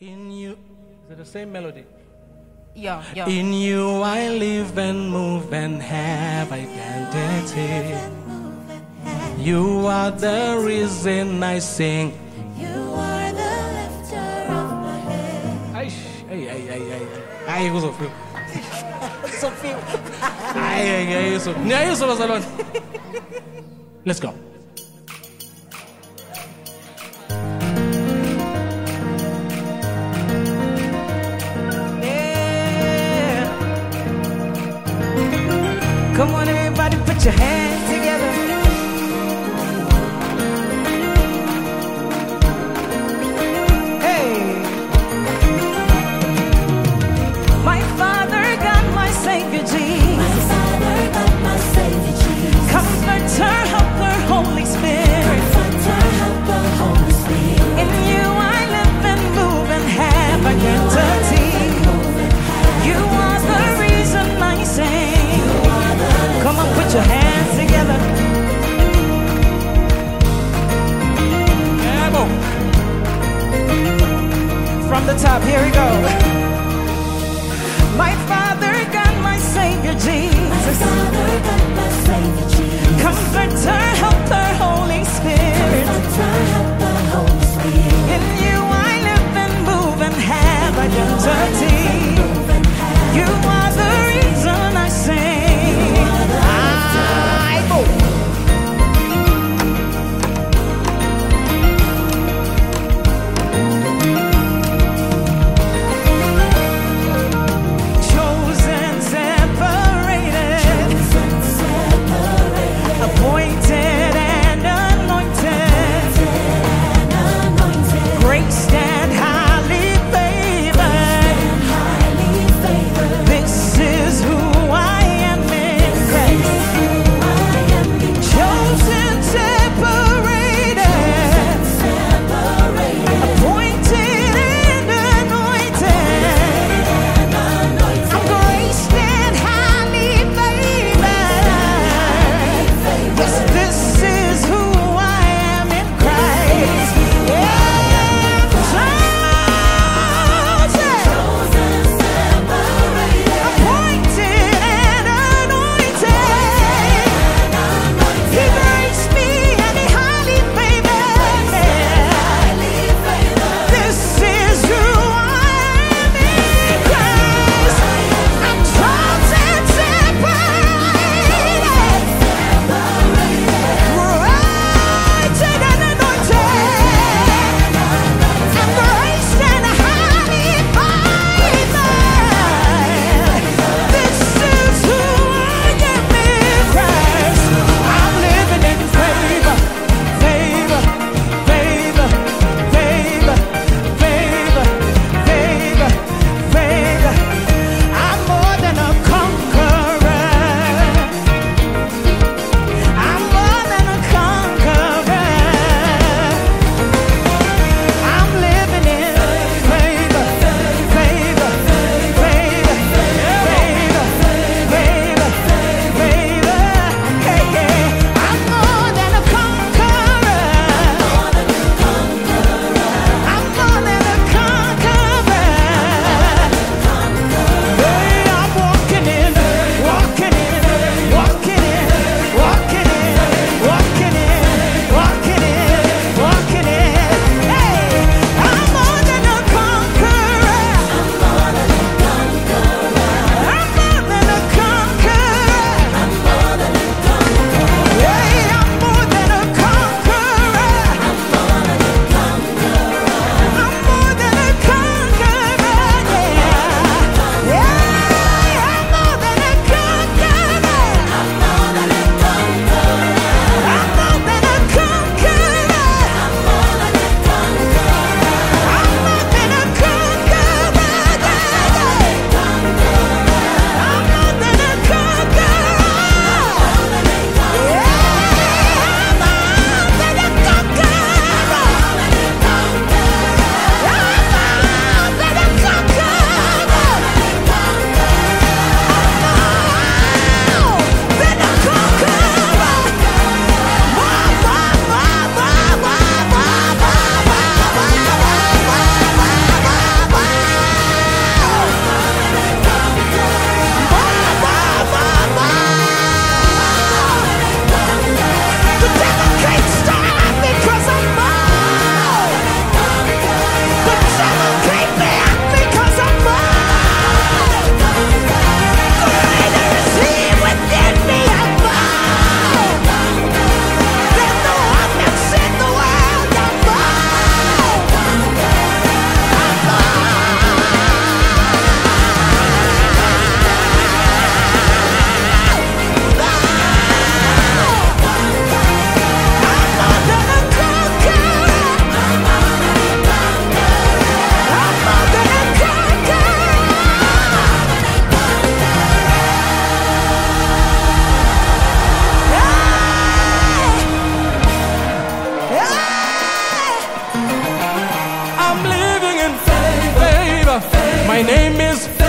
In you, is it the same melody? Yeah. In you I live and move and have identity. You are the reason I sing. You are the lifter of my head. Ay, Sofia. Sofia. Ay, Sofia. Let's go. Come on, everybody, put your hands together. Hey, my Father, God, my Savior, Jesus. My Father, God, my Savior, Jesus. Comforter, Helper, Holy Spirit. Comforter, Helper, Holy Spirit. In you I live and move and have identity. You are the reason I sing. Come on, put your hands together. From the top, here we go. My Father, God, my Savior, Jesus. My Father, God, my Savior, Jesus. Comforter, Helper, Holy Spirit. Comforter, Helper, Holy Spirit. In you I live and move and have identity. You are the reason I sing. Chosen, separated. My name is